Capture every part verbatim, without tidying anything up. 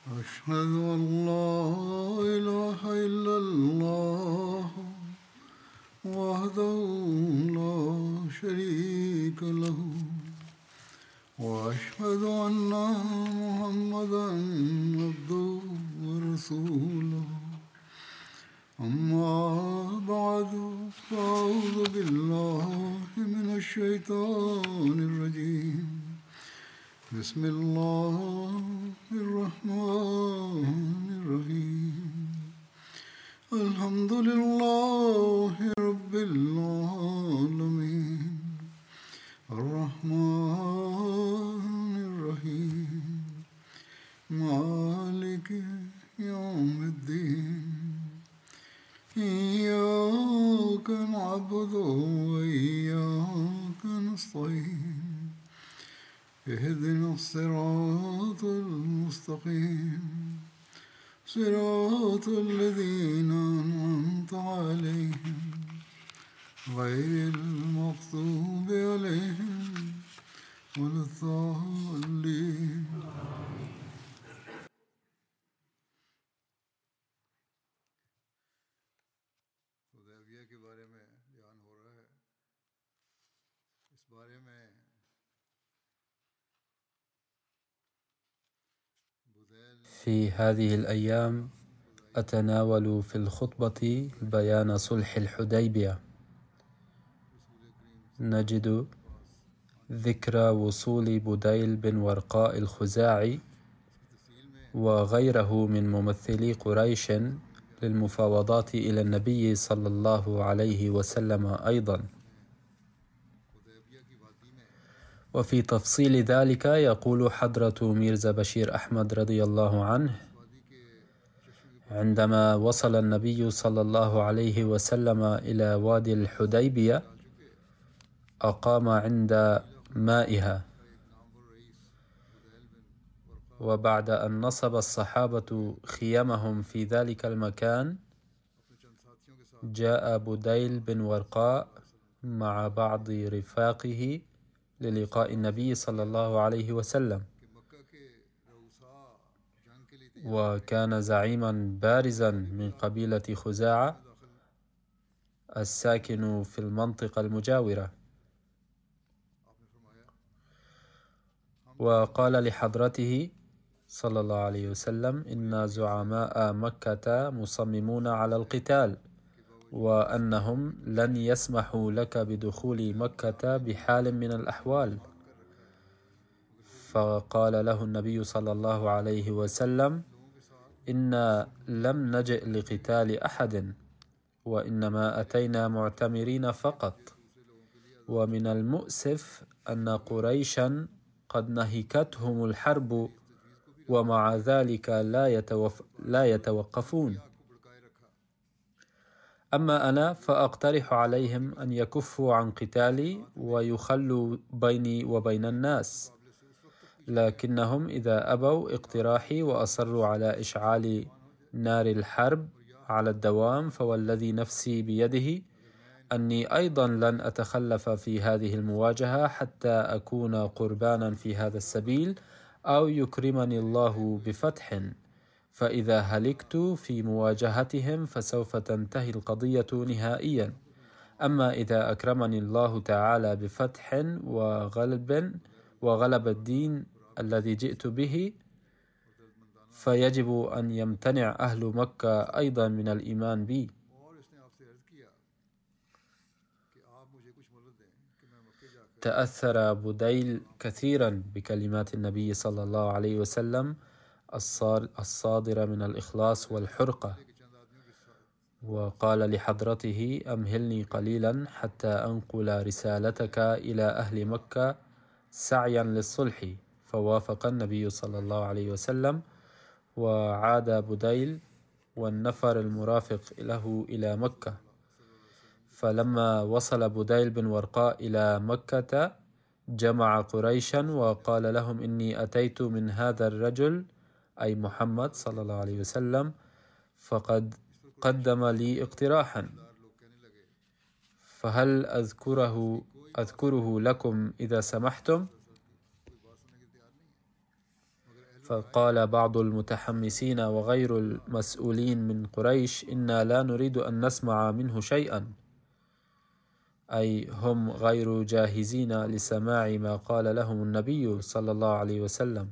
أشهد أن لا إله إلا الله وحده لا شريك له وأشهد أن محمدا عبده ورسوله أما بعد فأعوذ بالله من الشيطان الرجيم بسم الله الرحمن الرحيم الحمد لله رب العالمين الرحمن الرحيم مالك يوم الدين إياك نعبد وإياك نستعين اهدنا الصراط المستقيم صراط الذين أنعمت عليهم غير المغضوب عليهم ولا الضالين. हुदैबिया के बारे में बयान हो रहा है। इस बारे में في هذه الأيام أتناول في الخطبة بيان صلح الحديبية. نجد ذكر وصول بديل بن ورقاء الخزاعي وغيره من ممثلي قريش للمفاوضات إلى النبي صلى الله عليه وسلم أيضا. وفي تفصيل ذلك يقول حضرة ميرزا بشير أحمد رضي الله عنه: عندما وصل النبي صلى الله عليه وسلم إلى وادي الحديبية أقام عند مائها، وبعد أن نصب الصحابة خيمهم في ذلك المكان جاء بديل بن ورقاء مع بعض رفاقه للقاء النبي صلى الله عليه وسلم، وكان زعيما بارزا من قبيلة خزاعة الساكن في المنطقة المجاورة. وقال لحضرته صلى الله عليه وسلم: إن زعماء مكة مصممون على القتال، وأنهم لن يسمحوا لك بدخول مكة بحال من الأحوال. فقال له النبي صلى الله عليه وسلم: إنا لم نجئ لقتال أحد، وإنما أتينا معتمرين فقط، ومن المؤسف أن قريشا قد نهكتهم الحرب ومع ذلك لا, يتوف... لا يتوقفون. أما أنا فأقترح عليهم أن يكفوا عن قتالي ويخلوا بيني وبين الناس، لكنهم إذا أبوا اقتراحي وأصروا على إشعال نار الحرب على الدوام فوالذي نفسي بيده أني أيضا لن أتخلف في هذه المواجهة حتى أكون قربانا في هذا السبيل أو يكرمني الله بفتح، فإذا هلكت في مواجهتهم فسوف تنتهي القضية نهائيا. أما إذا أكرمني الله تعالى بفتح وغلب وغلب الدين الذي جئت به فيجب أن يمتنع أهل مكة أيضا من الإيمان بي. تأثر بديل كثيرا بكلمات النبي صلى الله عليه وسلم الصادرة من الإخلاص والحرقة، وقال لحضرته: أمهلني قليلا حتى أنقل رسالتك إلى أهل مكة سعيا للصلح. فوافق النبي صلى الله عليه وسلم، وعاد بديل والنفر المرافق له إلى مكة. فلما وصل بديل بن ورقاء إلى مكة جمع قريشا وقال لهم: إني أتيت من هذا الرجل، أي محمد صلى الله عليه وسلم، فقد قدم لي اقتراحا، فهل أذكره أذكره لكم إذا سمحتم؟ فقال بعض المتحمسين وغير المسؤولين من قريش: إنا لا نريد أن نسمع منه شيئا، أي هم غير جاهزين لسماع ما قال لهم النبي صلى الله عليه وسلم.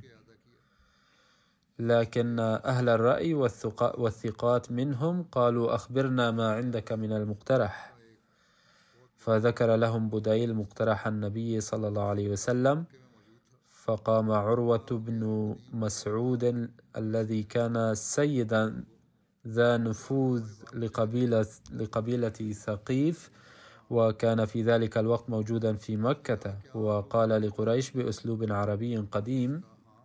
لكن أهل الرأي والثقات منهم قالوا: أخبرنا ما عندك من المقترح. فذكر لهم بديل مقترح النبي صلى الله عليه وسلم، فقام عروة بن مسعود الذي كان سيدا ذا نفوذ لقبيلة, لقبيلة ثقيف، وكان في ذلك الوقت موجودا في مكة، وقال لقريش بأسلوب عربي قديم: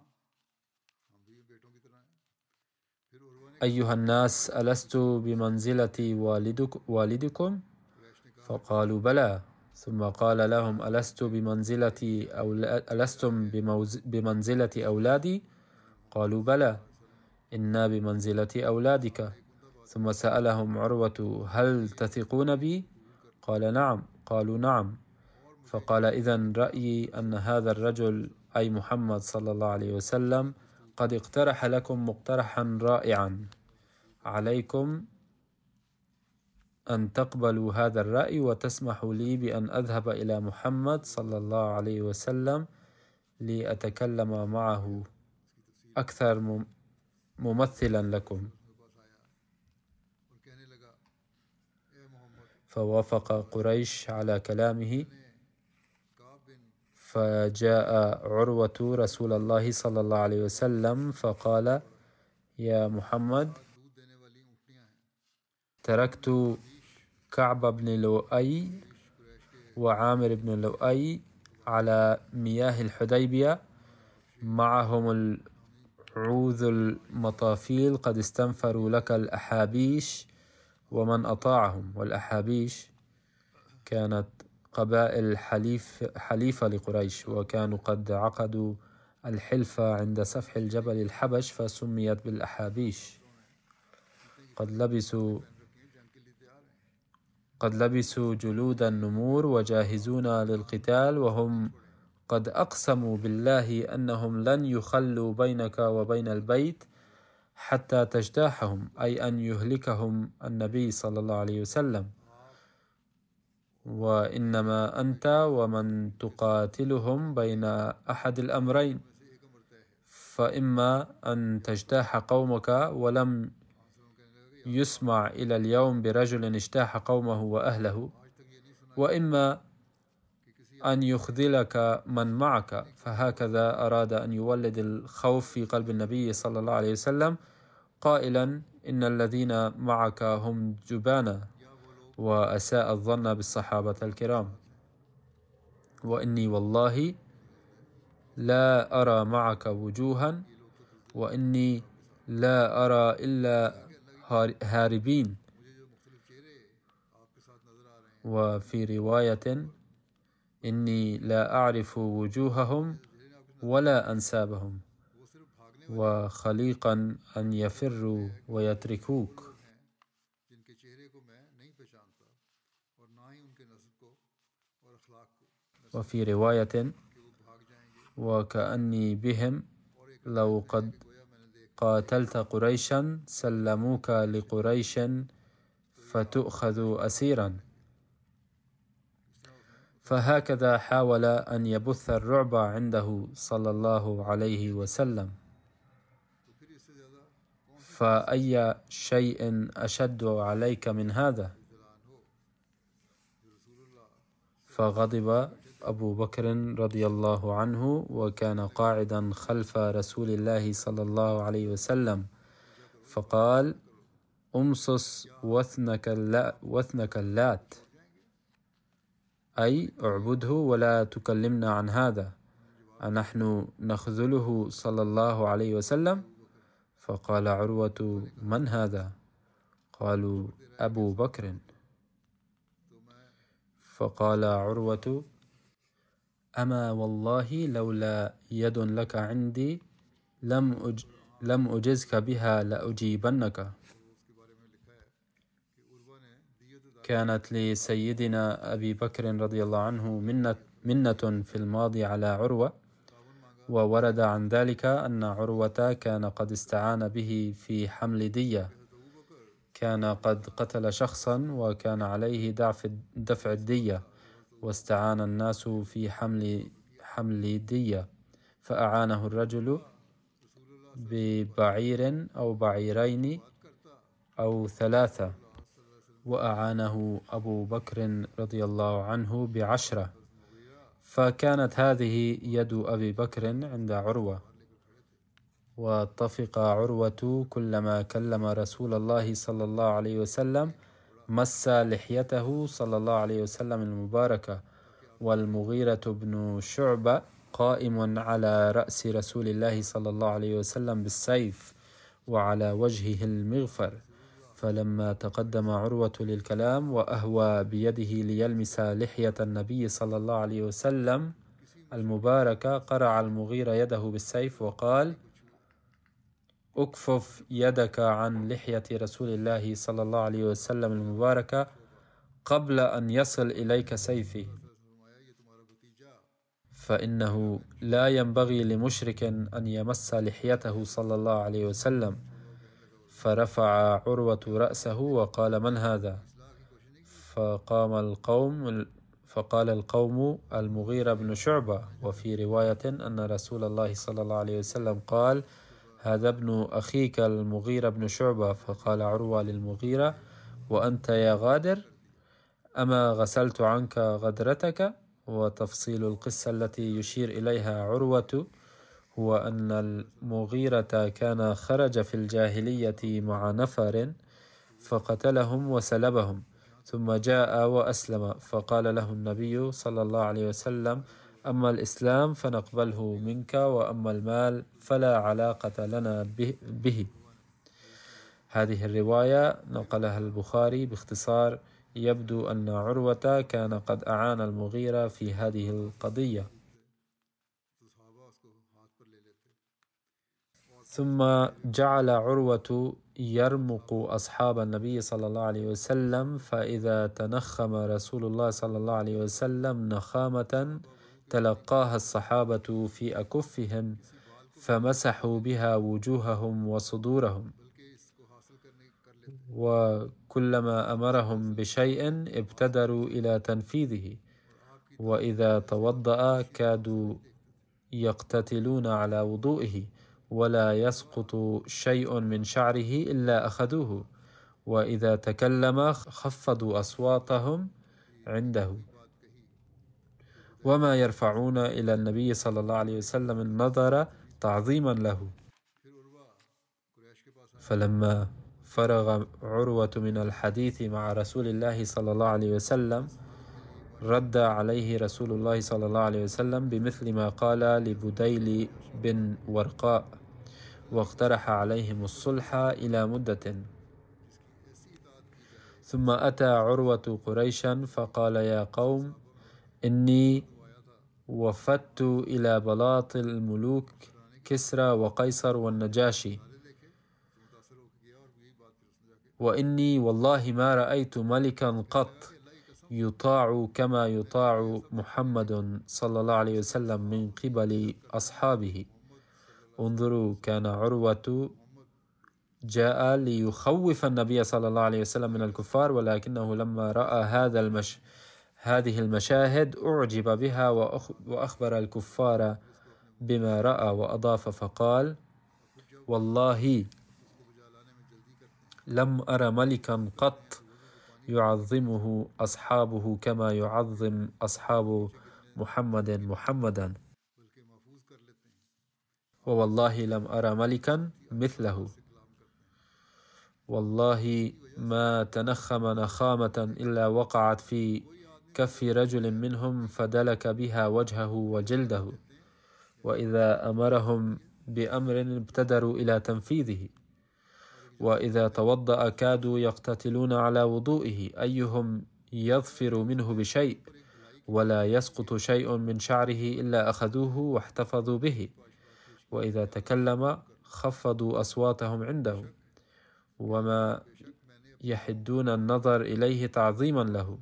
أيها الناس، ألست بمنزلة والدك والدكم؟ فقالوا: بلى. ثم قال لهم: ألست بمنزلة أولا ألستم بمنزلة أولادي؟ قالوا: بلى، إنا بمنزلة أولادك. ثم سألهم عروة: هل تثقون بي؟ قال: نعم. قالوا: نعم. فقال: إذن رأيي أن هذا الرجل، أي محمد صلى الله عليه وسلم، قد اقترح لكم مقترحا رائعا، عليكم أن تقبلوا هذا الرأي وتسمحوا لي بأن أذهب إلى محمد صلى الله عليه وسلم لأتكلم معه أكثر ممثلا لكم. فوافق قريش على كلامه، فجاء عروة رسول الله صلى الله عليه وسلم فقال: يا محمد، تركت كعب بن لؤي وعامر بن لؤي على مياه الحديبية، معهم العوذ المطافيل، قد استنفروا لك الأحابيش ومن أطاعهم. والأحابيش كانت قبائل حليف حليفة لقريش، وكانوا قد عقدوا الحلفة عند سفح الجبل الحبش فسميت بالأحابيش. قد لبسوا قد لبسوا جلود النمور وجاهزون للقتال، وهم قد أقسموا بالله أنهم لن يخلوا بينك وبين البيت حتى تجتاحهم، أي أن يهلكهم النبي صلى الله عليه وسلم، وإنما أنت ومن تقاتلهم بين أحد الأمرين: فإما أن تجتاح قومك، ولم يسمع إلى اليوم برجل اجتاح قومه وأهله، وإما أن يخذلك من معك. فهكذا أراد أن يولد الخوف في قلب النبي صلى الله عليه وسلم، قائلا: إن الذين معك هم جبانا، وأساء الظن بالصحابة الكرام، وإني والله لا أرى معك وجوها، وإني لا أرى إلا هاربين. وفي رواية: إني لا أعرف وجوههم ولا أنسابهم، وخليقا أن يفروا ويتركوك. وفي رواية: وكأني بهم لو قد قاتلت قريشا سلموك لقريش فتؤخذ أسيرا. فهكذا حاول أن يبث الرعب عنده صلى الله عليه وسلم. فأي شيء أشد عليك من هذا؟ فغضب أبو بكر رضي الله عنه، وكان قاعدا خلف رسول الله صلى الله عليه وسلم، فقال: أمصص وثنك وثنك اللات، أي اعبده ولا تكلمنا عن هذا، أنحن نخذله صلى الله عليه وسلم؟ فقال عروة: من هذا؟ قالوا: أبو بكر. فقال عروة: أما والله لولا يد لك عندي لم أج لم أجزك بها لأجيبنك. كانت لسيدنا أبي بكر رضي الله عنه منة, منة في الماضي على عروة، وورد عن ذلك أن عروة كان قد استعان به في حمل دية. كان قد قتل شخصا وكان عليه دفع الدية، واستعان الناس في حمل حمل دية، فأعانه الرجل ببعير أو بعيرين أو ثلاثة، وأعانه أبو بكر رضي الله عنه بعشرة، فكانت هذه يد أبي بكر عند عروة. واتفق عروة كلما كلم رسول الله صلى الله عليه وسلم مس لحيته صلى الله عليه وسلم المباركة. والمغيرة بن شعبة قائم على رأس رسول الله صلى الله عليه وسلم بالسيف وعلى وجهه المغفر، فلما تقدم عروة للكلام وأهوى بيده ليلمس لحية النبي صلى الله عليه وسلم المباركة، قرع المغيرة يده بالسيف وقال: أكفف يدك عن لحية رسول الله صلى الله عليه وسلم المباركة قبل أن يصل إليك سيفي، فإنه لا ينبغي لمشرك أن يمس لحيته صلى الله عليه وسلم. فرفع عروة رأسه وقال: من هذا؟ فقام القوم فقال القوم: المغيرة بن شعبة. وفي رواية أن رسول الله صلى الله عليه وسلم قال: هذا ابن أخيك المغيرة بن شعبة. فقال عروة للمغيرة: وأنت يا غادر، أما غسلت عنك غدرتك؟ وتفصيل القصة التي يشير إليها عروة هو أن المغيرة كان خرج في الجاهلية مع نفر فقتلهم وسلبهم، ثم جاء وأسلم، فقال له النبي صلى الله عليه وسلم: أما الإسلام فنقبله منك، وأما المال فلا علاقة لنا به. هذه الرواية نقلها البخاري باختصار. يبدو أن عروة كان قد أعان المغيرة في هذه القضية. ثم جعل عروة يرمق أصحاب النبي صلى الله عليه وسلم، فإذا تنخم رسول الله صلى الله عليه وسلم نخامة تلقاها الصحابة في أكفهم فمسحوا بها وجوههم وصدورهم، وكلما أمرهم بشيء ابتدروا إلى تنفيذه، وإذا توضأ كادوا يقتتلون على وضوئه، ولا يسقط شيء من شعره إلا أخذوه، وإذا تكلم خفضوا أصواتهم عنده، وما يرفعون إلى النبي صلى الله عليه وسلم النظر تعظيما له. فلما فرغ عروة من الحديث مع رسول الله صلى الله عليه وسلم رد عليه رسول الله صلى الله عليه وسلم بمثل ما قال لبديل بن ورقاء، واقترح عليهم الصلح إلى مدة. ثم أتى عروة قريشا فقال: يا قوم، إني وفدت إلى بلاط الملوك كسرى وقيصر والنجاشي، وإني والله ما رأيت ملكا قط يطاع كما يطاع محمد صلى الله عليه وسلم من قبل أصحابه. انظروا، كان عروة جاء ليخوف النبي صلى الله عليه وسلم من الكفار، ولكنه لما رأى هذا المش هذه المشاهد أعجب بها وأخبر الكفار بما رأى، وأضاف فقال: والله لم أر ملكا قط يعظمه أصحابه كما يعظم أصحاب محمد محمدا، ووالله لم أرى ملكا مثله. والله ما تنخم نخامة إلا وقعت في كف رجل منهم فدلك بها وجهه وجلده، وإذا أمرهم بأمر ابتدروا إلى تنفيذه، وإذا توضأ كادوا يقتتلون على وضوئه، أيهم يظفر منه بشيء، ولا يسقط شيء من شعره إلا أخذوه واحتفظوا به، وإذا تكلم خفضوا أصواتهم عنده، وما يحدون النظر إليه تعظيما له،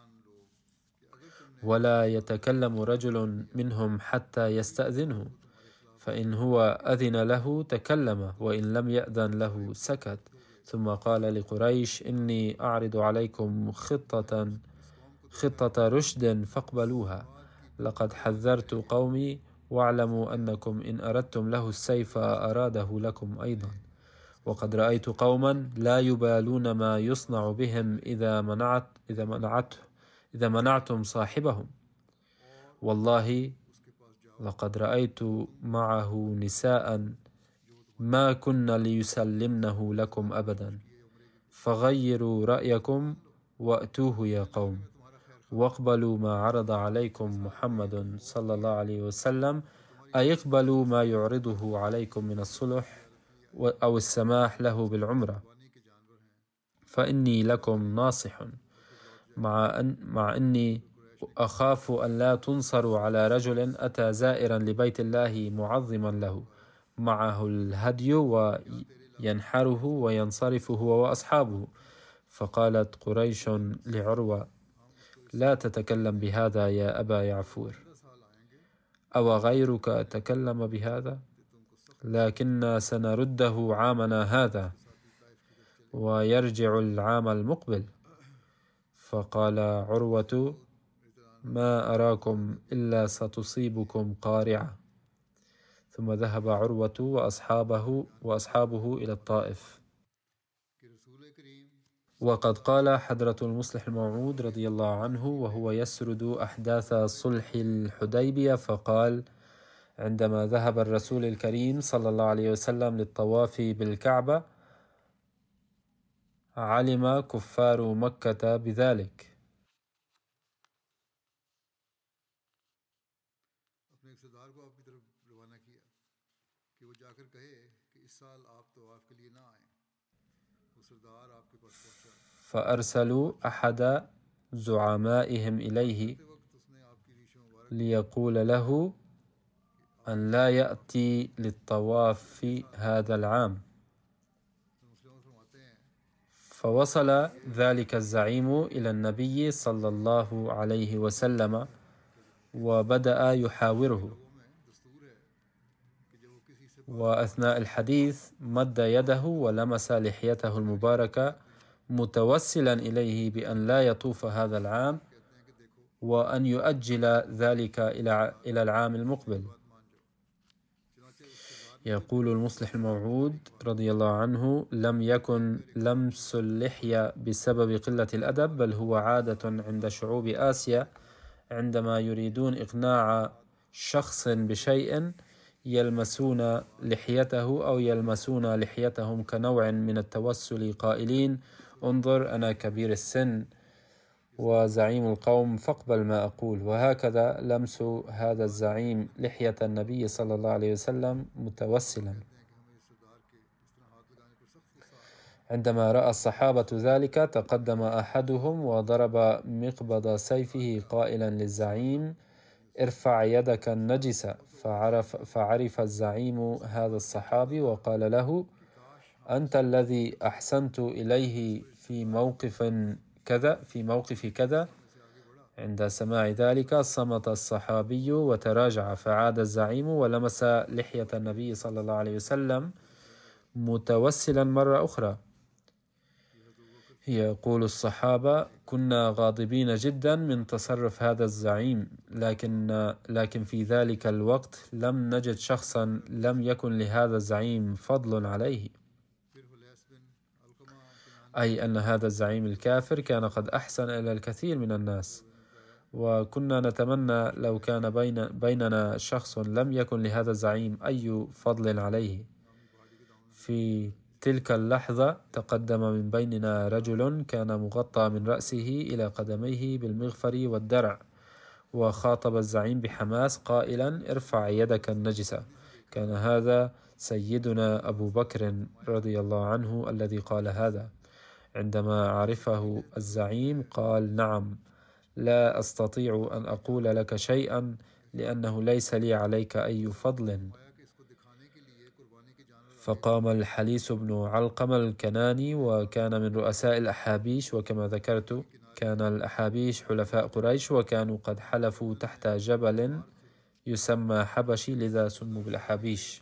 ولا يتكلم رجل منهم حتى يستأذنه، فإن هو أذن له تكلم، وإن لم يأذن له سكت. ثم قال لقريش: إني أعرض عليكم خطة خطة رشد فاقبلوها. لقد حذرت قومي، واعلموا أنكم إن أردتم له السيف أراده لكم أيضا. وقد رأيت قوما لا يبالون ما يصنع بهم إذا منعت إذا منعته إذا منعتم صاحبهم. والله لقد رأيت معه نساء ما كن ليسلمنه لكم أبدا. فغيروا رأيكم وأتوه يا قوم، واقبلوا ما عرض عليكم محمد صلى الله عليه وسلم، أي اقبلوا ما يعرضه عليكم من الصلح أو السماح له بالعمرة، فإني لكم ناصح، مع, أن مع أني أخاف أن لا تنصروا على رجل أتى زائرا لبيت الله معظما له، معه الهدي وينحره وينصرف هو وأصحابه. فقالت قريش لعروة: لا تتكلم بهذا يا أبا يعفور، أو غيرك تكلم بهذا؟ لكن سنرده عامنا هذا ويرجع العام المقبل. فقال عروة: ما أراكم إلا ستصيبكم قارعة. ثم ذهب عروة وأصحابه وأصحابه إلى الطائف. وقد قال حضرة المصلح الموعود رضي الله عنه وهو يسرد أحداث صلح الحديبية، فقال: عندما ذهب الرسول الكريم صلى الله عليه وسلم للطواف بالكعبة علم كفار مكة بذلك، فأرسلوا أحد زعمائهم إليه ليقول له أن لا يأتي للطواف هذا العام. فوصل ذلك الزعيم إلى النبي صلى الله عليه وسلم وبدأ يحاوره، وأثناء الحديث مد يده ولمس لحيته المباركة متوسلا إليه بأن لا يطوف هذا العام وأن يؤجل ذلك إلى العام المقبل. يقول المصلح الموعود رضي الله عنه: لم يكن لمس اللحية بسبب قلة الأدب، بل هو عادة عند شعوب آسيا عندما يريدون إقناع شخص بشيء يلمسون لحيته أو يلمسون لحيتهم كنوع من التوسل، قائلين: انظر أنا كبير السن وزعيم القوم فاقبل ما أقول. وهكذا لمس هذا الزعيم لحية النبي صلى الله عليه وسلم متوسلا. عندما رأى الصحابة ذلك تقدم أحدهم وضرب مقبض سيفه قائلا للزعيم: ارفع يدك النجسة. فعرف, فعرف الزعيم هذا الصحابي وقال له: أنت الذي أحسنت إليه في موقف كذا في موقف كذا. عند سماع ذلك صمت الصحابي وتراجع، فعاد الزعيم ولمس لحية النبي صلى الله عليه وسلم متوسلا مرة أخرى. يقول الصحابة: كنا غاضبين جدا من تصرف هذا الزعيم، لكن لكن في ذلك الوقت لم نجد شخصا لم يكن لهذا الزعيم فضل عليه، أي أن هذا الزعيم الكافر كان قد أحسن إلى الكثير من الناس، وكنا نتمنى لو كان بين بيننا شخص لم يكن لهذا الزعيم أي فضل عليه. في تلك اللحظة تقدم من بيننا رجل كان مغطى من رأسه إلى قدميه بالمغفر والدرع، وخاطب الزعيم بحماس قائلا: ارفع يدك النجسة. كان هذا سيدنا أبو بكر رضي الله عنه الذي قال هذا. عندما عرفه الزعيم قال: نعم، لا أستطيع أن أقول لك شيئا لأنه ليس لي عليك أي فضل. فقام الحليس بن علقمة الكناني، وكان من رؤساء الأحابيش، وكما ذكرت كان الأحابيش حلفاء قريش، وكانوا قد حلفوا تحت جبل يسمى حبشي لذا سموا بالأحابيش.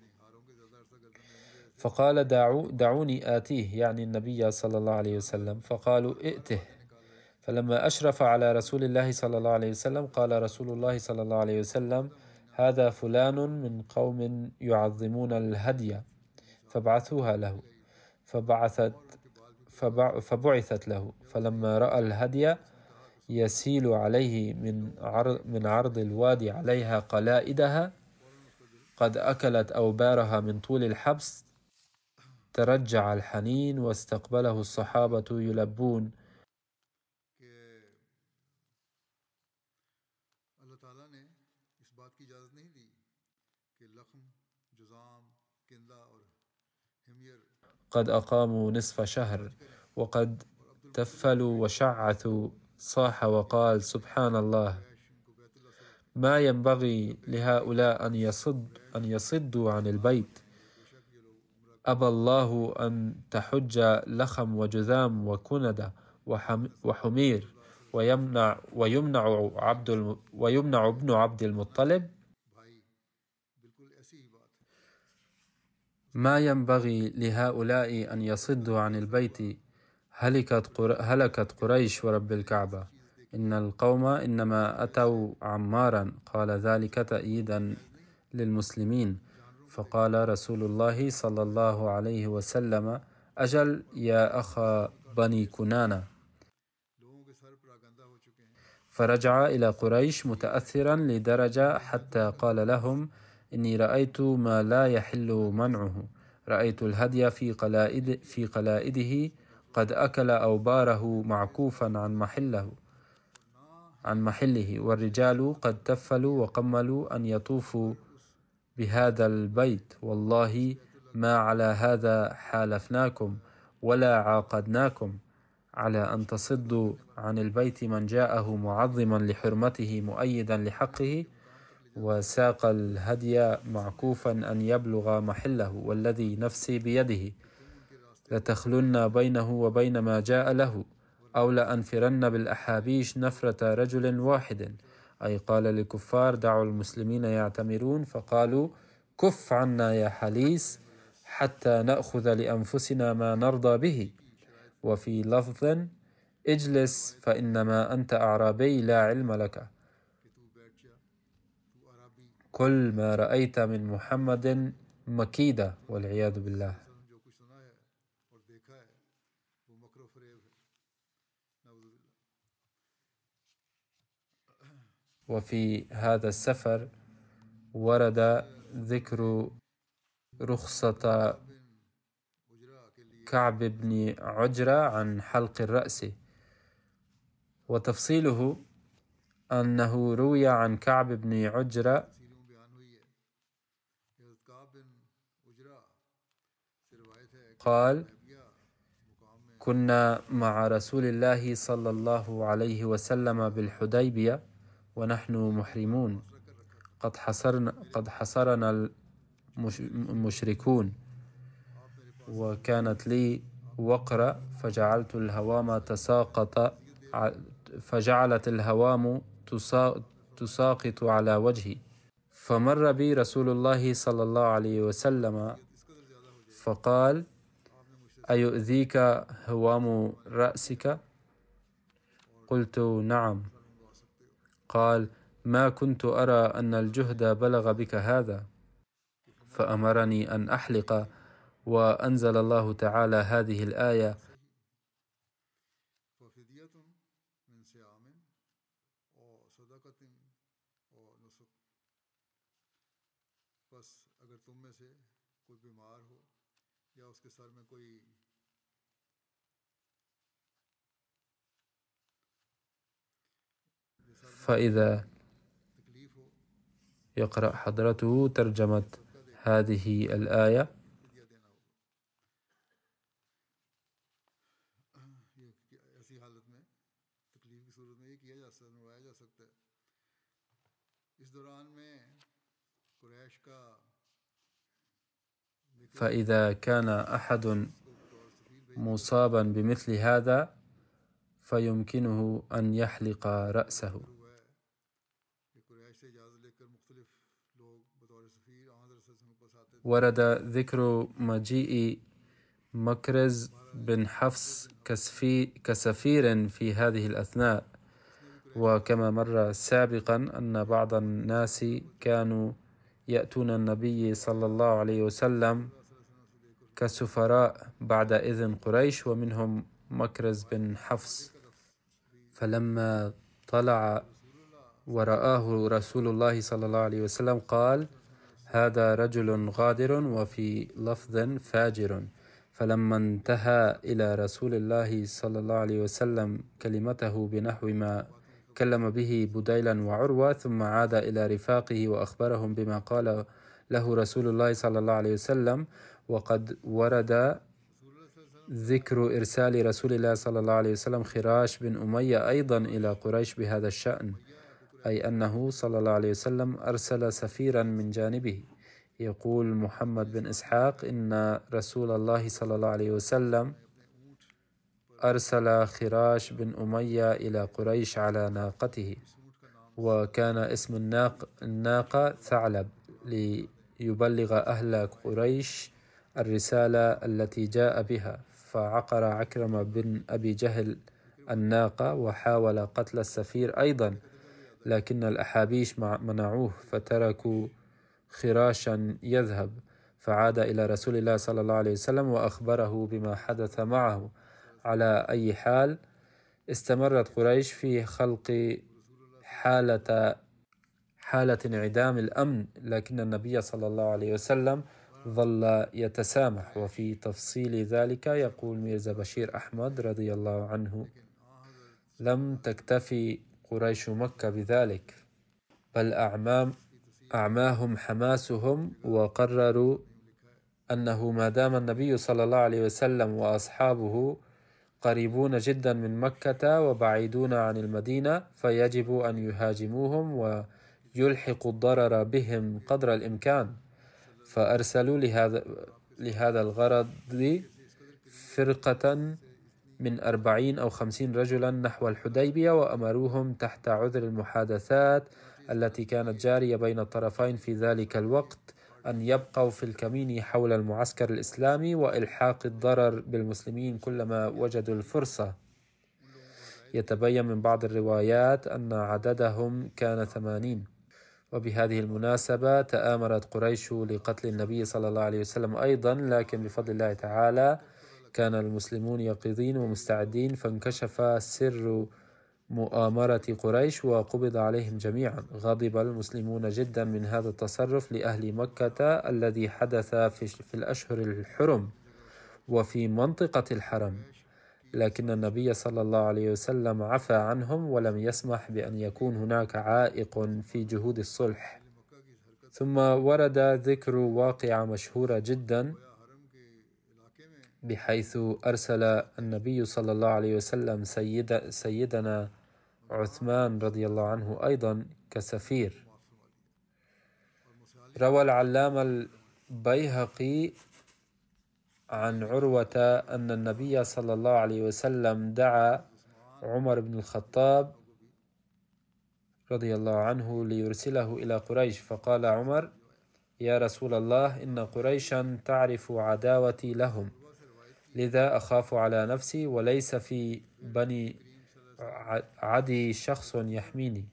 فقال دعو دعوني آتيه، يعني النبي صلى الله عليه وسلم. فقالوا ائته. فلما أشرف على رسول الله صلى الله عليه وسلم قال رسول الله صلى الله عليه وسلم: هذا فلان من قوم يعظمون الهدي فابعثوها له. فبعثت فبع فبعثت له. فلما رأى الهدي يسيل عليه من عرض, من عرض الوادي عليها قلائدها قد أكلت أوبارها من طول الحبس، ترجع الحنين واستقبله الصحابة يلبون. قد أقاموا نصف شهر وقد تفلوا وشعثوا. صاح وقال: سبحان الله، ما ينبغي لهؤلاء أن يصد أن يصدوا عن البيت. أبى الله أن تحج لخم وجذام وكندة وحمير ويمنع ويمنع عبد ويمنع ابن عبد المطلب. ما ينبغي لهؤلاء أن يصدوا عن البيت. هلكت هلكت قريش ورب الكعبة، إن القوم إنما أتوا عمارا. قال ذلك تأييدا للمسلمين. فقال رسول الله صلى الله عليه وسلم: أجل يا أخا بني كنانة. فرجع إلى قريش متأثرا لدرجة حتى قال لهم: إني رأيت ما لا يحل منعه. رأيت الهدي في قلائد في قلائده قد أكل أوباره معكوفا عن محله عن محله والرجال قد تفلوا وقملوا أن يطوفوا بهذا البيت. والله ما على هذا حالفناكم ولا عاقدناكم على أن تصدوا عن البيت من جاءه معظما لحرمته مؤيدا لحقه وساق الهدي معكوفا أن يبلغ محله. والذي نفسي بيده لتخلن بينه وبين ما جاء له، أو لأنفرن بالأحابيش نفرة رجل واحد. أي قال للكفار: دعوا المسلمين يعتمرون. فقالوا: كف عنا يا حليس حتى نأخذ لأنفسنا ما نرضى به. وفي لفظ: اجلس فإنما أنت أعرابي لا علم لك. كل ما رأيت من محمد مكيدة والعياذ بالله. وفي هذا السفر ورد ذكر رخصة كعب بن عجرة عن حلق الرأس، وتفصيله أنه روي عن كعب بن عجرة قال: كنا مع رسول الله صلى الله عليه وسلم بالحديبية ونحن محرمون، قد حصرنا قد حصرنا المشركون، وكانت لي وقرة فجعلت الهوام تساقط فجعلت الهوام تساقط على وجهي. فمر بي رسول الله صلى الله عليه وسلم فقال: أيؤذيك هوام رأسك؟ قلت: نعم. قال: ما كنت أرى أن الجهد بلغ بك هذا. فأمرني أن أحلق، وأنزل الله تعالى هذه الآية: فإذا يقرأ حضرته ترجمة هذه الآية. فإذا كان أحد مصابا بمثل هذا فيمكنه أن يحلق رأسه. ورد ذكر مجيء مكرز بن حفص كسفير في هذه الأثناء، وكما مر سابقا أن بعض الناس كانوا يأتون النبي صلى الله عليه وسلم كسفراء بعد إذن قريش، ومنهم مكرز بن حفص. فلما طلع ورآه رسول الله صلى الله عليه وسلم قال: هذا رجل غادر، وفي لفظ فاجر. فلما انتهى إلى رسول الله صلى الله عليه وسلم كلمته بنحو ما كلم به بديلا وعروة، ثم عاد إلى رفاقه وأخبرهم بما قال له رسول الله صلى الله عليه وسلم. وقد ورد ذكر إرسال رسول الله صلى الله عليه وسلم خراش بن أمية أيضا إلى قريش بهذا الشأن، أي أنه صلى الله عليه وسلم أرسل سفيرا من جانبه. يقول محمد بن إسحاق إن رسول الله صلى الله عليه وسلم أرسل خراش بن أمية إلى قريش على ناقته، وكان اسم الناق الناقة ثعلب، ليبلغ أهل قريش الرسالة التي جاء بها. فعقر عكرمة بن أبي جهل الناقة وحاول قتل السفير أيضا، لكن الأحابيش منعوه، فتركوا خراشا يذهب، فعاد إلى رسول الله صلى الله عليه وسلم وأخبره بما حدث معه. على أي حال، استمرت قريش في خلق حالة حالة انعدام الأمن، لكن النبي صلى الله عليه وسلم ظل يتسامح. وفي تفصيل ذلك يقول ميرزا بشير أحمد رضي الله عنه: لم تكتفي قريش مكة بذلك، بل أعمام أعماهم حماسهم، وقرروا أنه ما دام النبي صلى الله عليه وسلم وأصحابه قريبون جدا من مكة وبعيدون عن المدينة، فيجب أن يهاجموهم ويلحقوا الضرر بهم قدر الإمكان. فأرسلوا لهذا لهذا الغرض فرقة من أربعين أو خمسين رجلا نحو الحديبية، وأمروهم تحت عذر المحادثات التي كانت جارية بين الطرفين في ذلك الوقت أن يبقوا في الكمين حول المعسكر الإسلامي وإلحاق الضرر بالمسلمين كلما وجدوا الفرصة. يتبين من بعض الروايات أن عددهم كان ثمانين. وبهذه المناسبة تآمرت قريش لقتل النبي صلى الله عليه وسلم أيضا، لكن بفضل الله تعالى كان المسلمون يقظين ومستعدين، فانكشف سر مؤامرة قريش وقبض عليهم جميعا. غضب المسلمون جدا من هذا التصرف لأهل مكة الذي حدث في الأشهر الحرم وفي منطقة الحرم، لكن النبي صلى الله عليه وسلم عفى عنهم ولم يسمح بأن يكون هناك عائق في جهود الصلح. ثم ورد ذكر واقعة مشهورة جدا، بحيث أرسل النبي صلى الله عليه وسلم سيد سيدنا عثمان رضي الله عنه أيضا كسفير. روى العلامة البيهقي عن عروة أن النبي صلى الله عليه وسلم دعا عمر بن الخطاب رضي الله عنه ليرسله إلى قريش، فقال عمر: يا رسول الله، إن قريشا تعرف عداوتي لهم، لذا أخاف على نفسي، وليس في بني عدي شخص يحميني.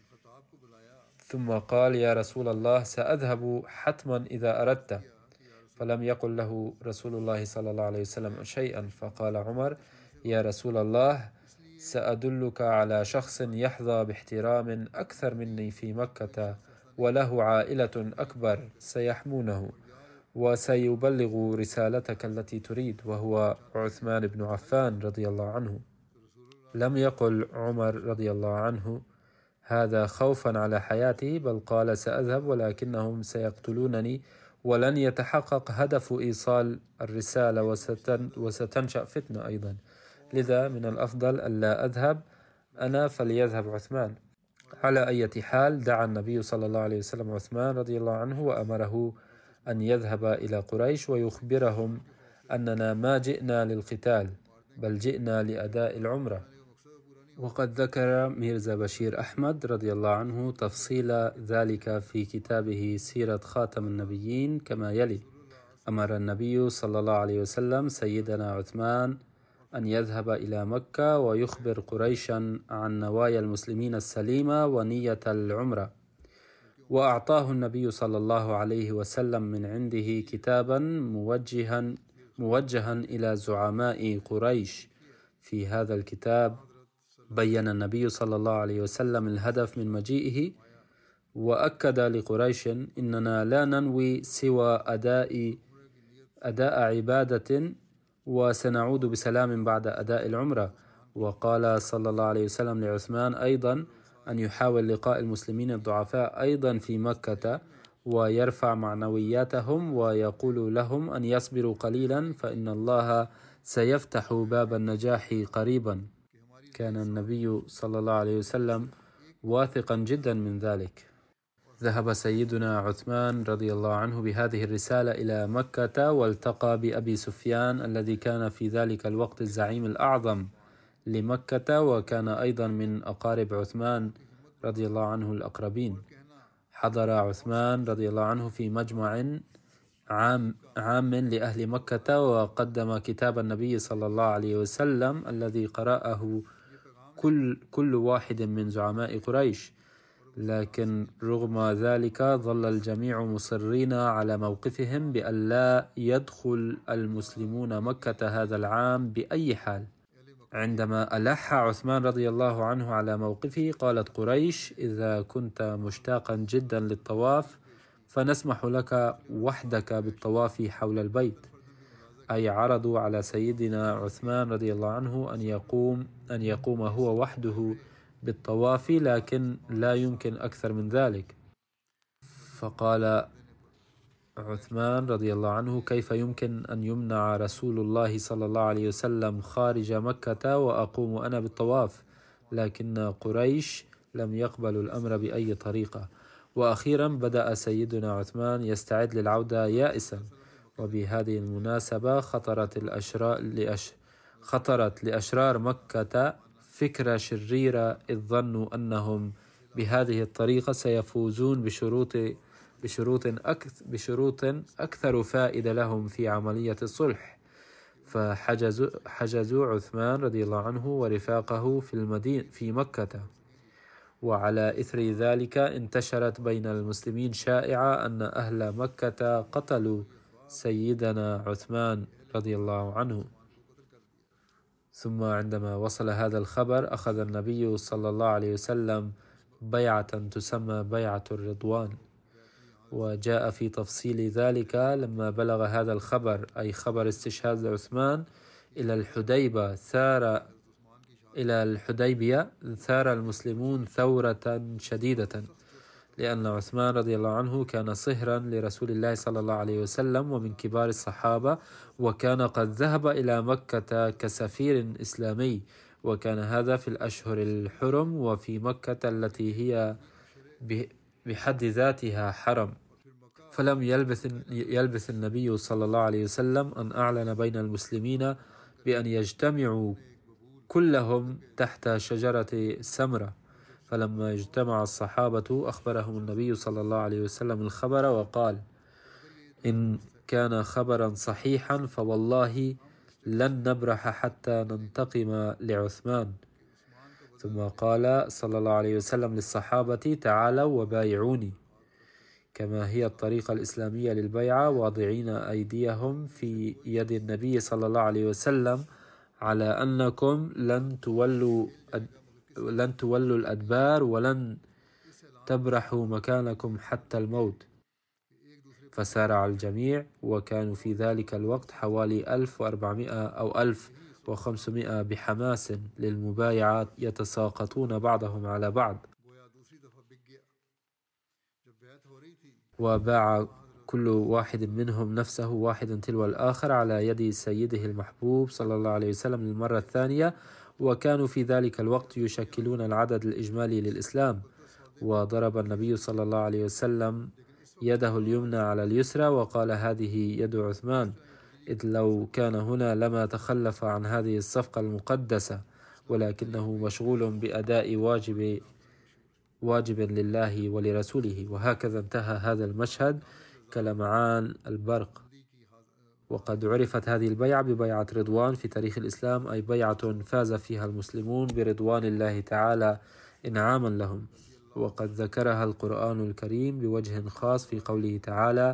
ثم قال: يا رسول الله، سأذهب حتما إذا أردت. فلم يقل له رسول الله صلى الله عليه وسلم شيئا. فقال عمر: يا رسول الله، سأدلك على شخص يحظى باحترام أكثر مني في مكة، وله عائلة أكبر، سيحمونه وسيبلغ رسالتك التي تريد، وهو عثمان بن عفان رضي الله عنه. لم يقل عمر رضي الله عنه هذا خوفا على حياته، بل قال: سأذهب ولكنهم سيقتلونني، ولن يتحقق هدف إيصال الرسالة، وستن وستنشأ فتنة أيضا، لذا من الأفضل ألا أذهب أنا، فليذهب عثمان. على أي حال، دعا النبي صلى الله عليه وسلم عثمان رضي الله عنه وأمره أن يذهب إلى قريش ويخبرهم أننا ما جئنا للقتال، بل جئنا لأداء العمرة. وقد ذكر ميرزا بشير أحمد رضي الله عنه تفصيل ذلك في كتابه سيرة خاتم النبيين كما يلي: أمر النبي صلى الله عليه وسلم سيدنا عثمان أن يذهب إلى مكة ويخبر قريشا عن نوايا المسلمين السليمة ونية العمرة، وأعطاه النبي صلى الله عليه وسلم من عنده كتابا موجها موجها إلى زعماء قريش. في هذا الكتاب بين النبي صلى الله عليه وسلم الهدف من مجيئه، وأكد لقريش: إننا لا ننوي سوى أداء أداء عبادة، وسنعود بسلام بعد أداء العمرة. وقال صلى الله عليه وسلم لعثمان أيضا أن يحاول لقاء المسلمين الضعفاء أيضا في مكة ويرفع معنوياتهم، ويقول لهم أن يصبروا قليلا فإن الله سيفتح باب النجاح قريبا. كان النبي صلى الله عليه وسلم واثقا جدا من ذلك. ذهب سيدنا عثمان رضي الله عنه بهذه الرسالة إلى مكة، والتقى بأبي سفيان الذي كان في ذلك الوقت الزعيم الأعظم لمكة، وكان أيضا من أقارب عثمان رضي الله عنه الأقربين. حضر عثمان رضي الله عنه في مجمع عام, عام لأهل مكة، وقدم كتاب النبي صلى الله عليه وسلم الذي قرأه كل, كل واحد من زعماء قريش. لكن رغم ذلك ظل الجميع مصرين على موقفهم بأن لا يدخل المسلمون مكة هذا العام بأي حال. عندما ألح عثمان رضي الله عنه على موقفه، قالت قريش: إذا كنت مشتاقا جدا للطواف فنسمح لك وحدك بالطواف حول البيت. أي عرضوا على سيدنا عثمان رضي الله عنه أن يقوم أن يقوم هو وحده بالطواف، لكن لا يمكن أكثر من ذلك. فقال عثمان رضي الله عنه: كيف يمكن أن يمنع رسول الله صلى الله عليه وسلم خارج مكة وأقوم أنا بالطواف؟ لكن قريش لم يقبلوا الأمر بأي طريقة. وأخيرا بدأ سيدنا عثمان يستعد للعودة يائسا. وبهذه المناسبة خطرت الأشرار لأش... خطرت لأشرار مكة فكرة شريرة، إذ ظنوا أنهم بهذه الطريقة سيفوزون بشروط بشروط أكثر, بشروط أكثر فائدة لهم في عملية الصلح. فحجزوا حجزوا عثمان رضي الله عنه ورفاقه في المدينة في مكة. وعلى إثر ذلك انتشرت بين المسلمين شائعة أن أهل مكة قتلوا سيدنا عثمان رضي الله عنه. ثم عندما وصل هذا الخبر أخذ النبي صلى الله عليه وسلم بيعة تسمى بيعة الرضوان. وجاء في تفصيل ذلك لما بلغ هذا الخبر، أي خبر استشهاد عثمان، إلى الحديبة ثار إلى الحديبية ثار المسلمون ثورة شديدة، لأن عثمان رضي الله عنه كان صهرا لرسول الله صلى الله عليه وسلم ومن كبار الصحابة، وكان قد ذهب إلى مكة كسفير إسلامي، وكان هذا في الأشهر الحرم وفي مكة التي هي بحد ذاتها حرم. فلم يلبث يلبث النبي صلى الله عليه وسلم أن أعلن بين المسلمين بأن يجتمعوا كلهم تحت شجرة سمرة. فلما اجتمع الصحابة أخبرهم النبي صلى الله عليه وسلم الخبر، وقال: إن كان خبرا صحيحا فوالله لن نبرح حتى ننتقم لعثمان. ثم قال صلى الله عليه وسلم للصحابة: تعالوا وبايعوني، كما هي الطريقة الإسلامية للبيعة، واضعين أيديهم في يد النبي صلى الله عليه وسلم على أنكم لن تولوا لن تولوا الأدبار ولن تبرحوا مكانكم حتى الموت. فسارع الجميع، وكانوا في ذلك الوقت حوالي ألف وأربعمائة أو ألف وخمسمائة بحماس للمبايعة يتساقطون بعضهم على بعض. وباع كل واحد منهم نفسه واحدا تلو الآخر على يد سيده المحبوب صلى الله عليه وسلم للمرة الثانية، وكانوا في ذلك الوقت يشكلون العدد الإجمالي للإسلام. وضرب النبي صلى الله عليه وسلم يده اليمنى على اليسرى وقال: هذه يد عثمان، إذ لو كان هنا لما تخلف عن هذه الصفقة المقدسة. ولكنه مشغول بأداء واجب واجب لله ولرسوله. وهكذا انتهى هذا المشهد كلمعان البرق. وقد عرفت هذه البيعة ببيعة رضوان في تاريخ الإسلام، أي بيعة فاز فيها المسلمون برضوان الله تعالى إنعاما لهم. وقد ذكرها القرآن الكريم بوجه خاص في قوله تعالى: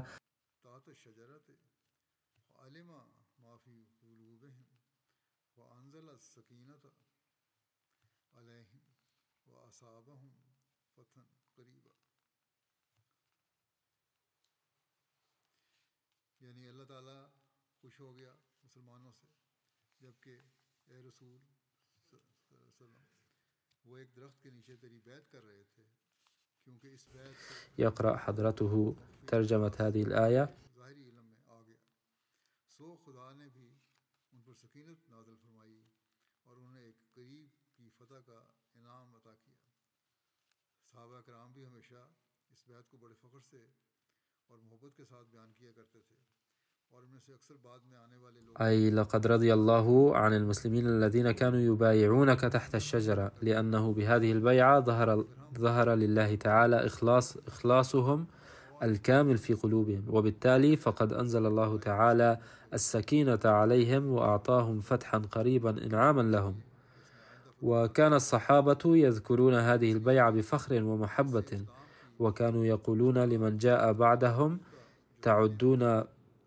यानी अल्लाह ताला खुश हो गया मुसलमानों से, जबकि ए रसूल सल्लल्लाहु वो एक दरख्त के नीचे तेरी बैत कर रहे थे, क्योंकि इस बैत से يقرأ حضرته ترجمة هذه الآية. ज़ाहिरी इल्म में आ गया, सो खुदा ने भी उन पर सकीनत नाज़िल फरमाई और उन्हें एक करीब की फतह का इनाम अता किया। सहाबा कराम भी हमेशा इस बैत को बड़े फ़ख्र से और मोहब्बत के साथ बयान किया करते थे, और उनमें से अक्सर बाद में आने वाले लोग أي لقد رضي الله عن المسلمين الذين كانوا يبايعونك تحت الشجرة، لأنه بهذه البيعة ظهر ظهر لله تعالى إخلاص إخلاصهم الكامل في قلوبهم، وبالتالي فقد أنزل الله تعالى السكينة عليهم وأعطاهم فتحا قريبا إنعاما لهم. وكان الصحابة يذكرون هذه البيعة بفخر ومحبة، وكانوا يقولون لمن جاء بعدهم: تعدون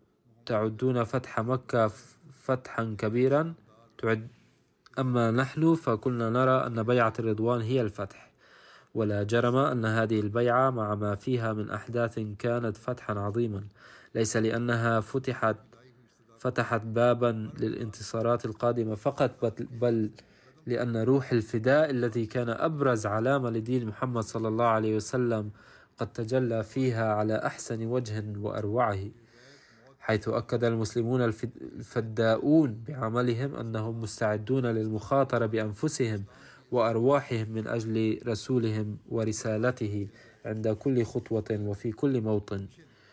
تعدون فتح مكة فتحا كبيرا، تعد أما نحن فكنا نرى أن بيعة الرضوان هي الفتح. ولا جرم أن هذه البيعة مع ما فيها من أحداث كانت فتحا عظيما، ليس لأنها فتحت فتحت بابا للانتصارات القادمة فقط، بل لأن روح الفداء التي كان أبرز علامة لدين محمد صلى الله عليه وسلم قد تجلى فيها على أحسن وجه وأروعه، حيث أكد المسلمون الفداؤون بعملهم أنهم مستعدون للمخاطرة بأنفسهم وأرواحهم من أجل رسولهم ورسالته عند كل خطوة وفي كل موطن.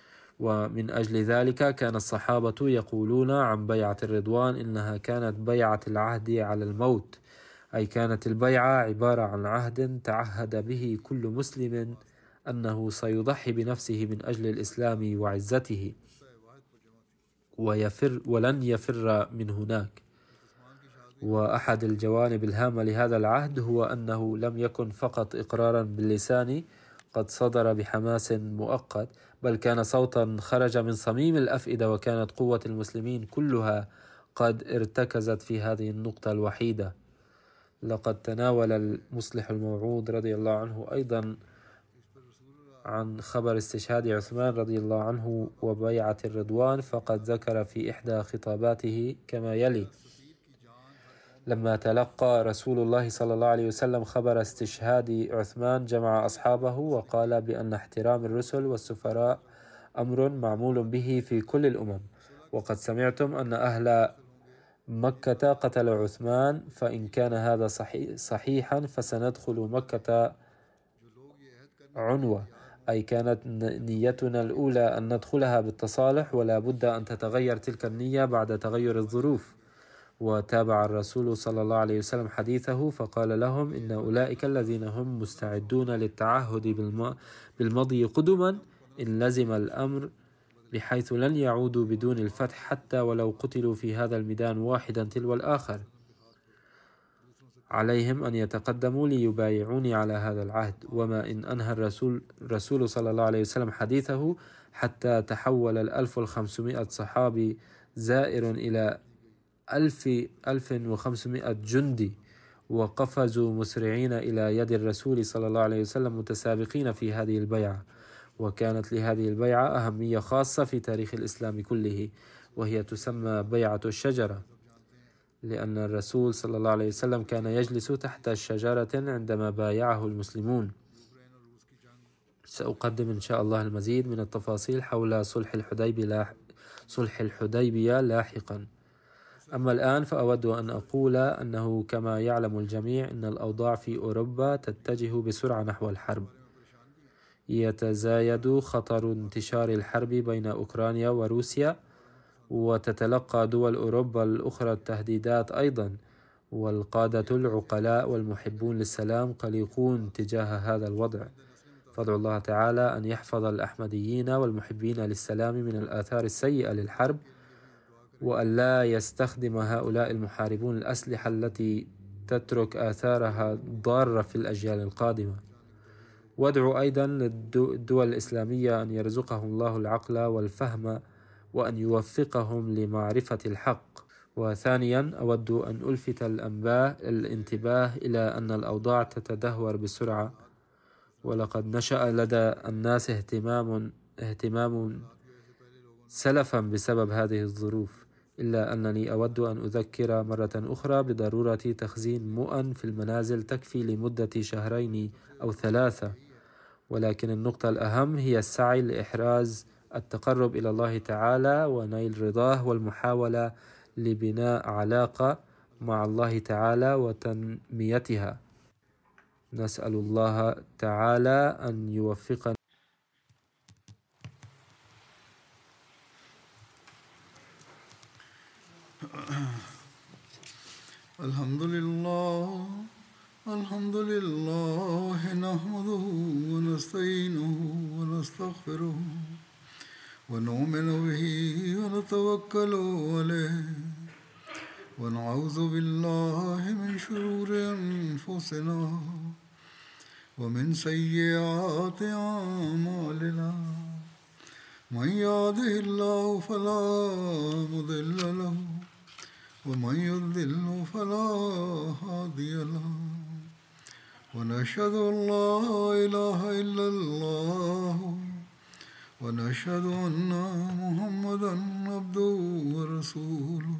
ومن أجل ذلك كان الصحابة يقولون عن بيعة الرضوان إنها كانت بيعة العهد على الموت، أي كانت البيعة عبارة عن عهد تعهد به كل مسلم أنه سيضحي بنفسه من أجل الإسلام وعزته ويفر ولن يفر من هناك. وأحد الجوانب الهامة لهذا العهد هو أنه لم يكن فقط إقرارا باللسان قد صدر بحماس مؤقت، بل كان صوتا خرج من صميم الأفئدة، وكانت قوة المسلمين كلها قد ارتكزت في هذه النقطة الوحيدة. لقد تناول المصلح الموعود رضي الله عنه أيضا عن خبر استشهاد عثمان رضي الله عنه وبيعة الرضوان، فقد ذكر في إحدى خطاباته كما يلي: لما تلقى رسول الله صلى الله عليه وسلم خبر استشهاد عثمان جمع أصحابه وقال بأن احترام الرسل والسفراء أمر معمول به في كل الأمم، وقد سمعتم أن أهل مكة قتلوا عثمان، فإن كان هذا صحيحا فسندخل مكة عنوة، أي كانت نيتنا الأولى أن ندخلها بالتصالح، ولا بد أن تتغير تلك النية بعد تغير الظروف. وتابع الرسول صلى الله عليه وسلم حديثه فقال لهم: إن أولئك الذين هم مستعدون للتعهد بالمضي قدما إن لزم الأمر، بحيث لن يعودوا بدون الفتح حتى ولو قتلوا في هذا الميدان واحدا تلو الآخر. عليهم أن يتقدموا ليبايعوني على هذا العهد. وما إن أنهى الرسول, الرسول صلى الله عليه وسلم حديثه حتى تحول الألف والخمسمائة صحابي زائر إلى ألف ألف وخمسمائة جندي، وقفزوا مسرعين إلى يد الرسول صلى الله عليه وسلم متسابقين في هذه البيعة. وكانت لهذه البيعة أهمية خاصة في تاريخ الإسلام كله، وهي تسمى بيعة الشجرة، لأن الرسول صلى الله عليه وسلم كان يجلس تحت الشجرة عندما بايعه المسلمون. سأقدم إن شاء الله المزيد من التفاصيل حول صلح الحديبية صلح الحديبية لاحقا. أما الآن فأود أن أقول أنه كما يعلم الجميع أن الأوضاع في أوروبا تتجه بسرعة نحو الحرب. يتزايد خطر انتشار الحرب بين أوكرانيا وروسيا، وتتلقى دول أوروبا الأخرى التهديدات أيضا، والقادة العقلاء والمحبون للسلام قلقون تجاه هذا الوضع. فادعوا الله تعالى أن يحفظ الأحمديين والمحبين للسلام من الآثار السيئة للحرب، وأن لا يستخدم هؤلاء المحاربون الأسلحة التي تترك آثارها ضارة في الأجيال القادمة. وادعوا أيضا للدول الإسلامية أن يرزقهم الله العقل والفهم وأن يوفقهم لمعرفة الحق. وثانيا أود أن ألفت الأنباء الانتباه إلى أن الأوضاع تتدهور بسرعة، ولقد نشأ لدى الناس اهتمام اهتمام سلفا بسبب هذه الظروف، إلا أنني أود أن أذكر مرة أخرى بضرورة تخزين مؤن في المنازل تكفي لمدة شهرين أو ثلاثة. ولكن النقطة الأهم هي السعي لإحراز التقرب إلى الله تعالى ونيل رضاه، والمحاولة لبناء علاقة مع الله تعالى وتنميتها. نسأل الله تعالى أن يوفقنا. الحمد لله الحمد لله نحمده ونستعينه ونستغفره ونؤمن به ونتوكل عليه ونعوذ بالله من شرور أنفسنا ومن سيئات أعمالنا. من يهده الله فلا مضل له ومن يضلل فلا هادي له. ونشهد أن لا إله إلا الله ونشهد أن محمدا عبده ورسوله.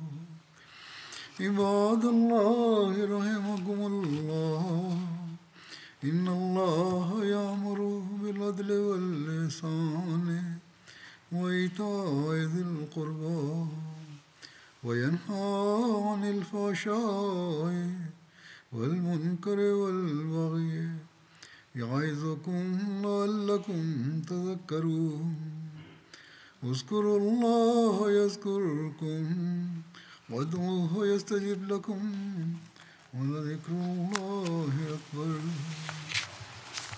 عباد الله رحمكم الله، إن الله يأمر بالعدل والإحسان وإيتاء ذي القربى وينهى عن الفحشاء والمنكر والبغي يعظكم لعلكم تذكرون. اذكروا الله يذكركم وادعوه يستجب لكم ولذكر الله أكبر.